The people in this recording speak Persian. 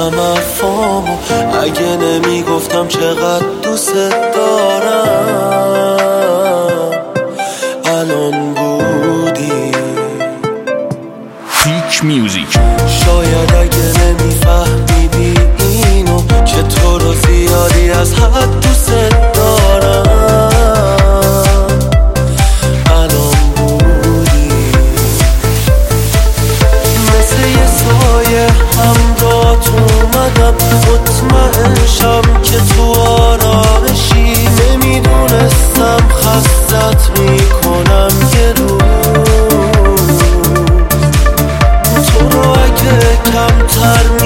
میدادم افامو، اگه نمیگفتم چقدر دوست دارم الان بودی. پیک میوزیک. شاید اگه نمیفهمیدی اینو که تو رو زیادی از حد دوست دارم الان بودی. مثل یه سایه همراهت اومدم، مطمئن شم که تو آرامشی. نمیدونستم خستت میکنم یه روز، تو رو اگه کمتر